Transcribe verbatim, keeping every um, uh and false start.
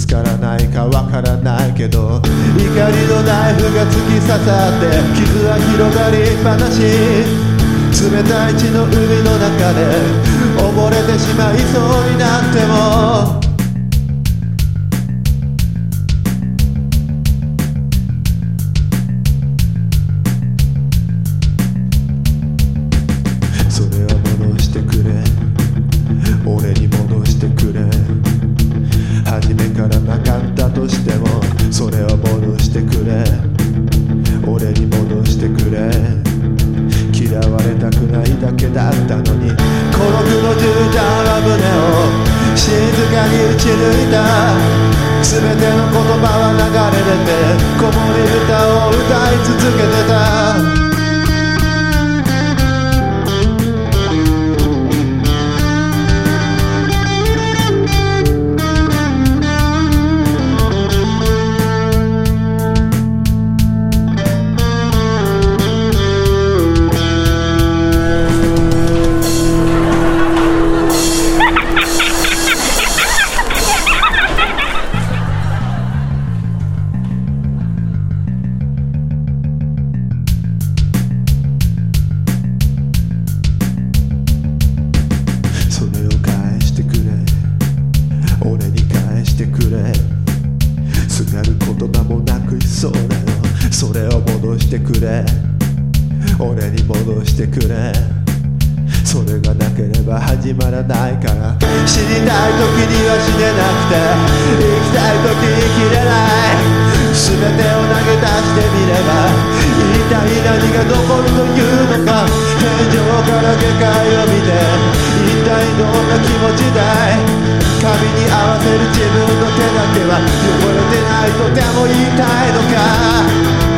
からないかわからないけど、怒りのナイフが突き刺さって傷は広がりっぱなし。冷たい血の海の中で溺れてしまいそうになっても、それを戻してくれ、俺に戻してくれ。初めからなかったとしてもそれを戻してくれ、俺に戻してくれ。嫌われたくないだけだったのに、孤独の絨毯は胸を静かに打ち抜いた。全ての言葉は流れ出て子守歌を歌い続けてた。それを返してくれ、俺に返してくれ。すがる言葉もなくいそうだよ。それを戻してくれ、俺に戻してくれ。それがなければ始まらないから。死にたい時には死ねなくて、生きたい時生きれない。全てを投げ出してみれば一体何が残るというのか。天井から下界を見て一体どんな気持ちだい。髪に合わせる自分の手だけは汚れてないとでも言いたいのか。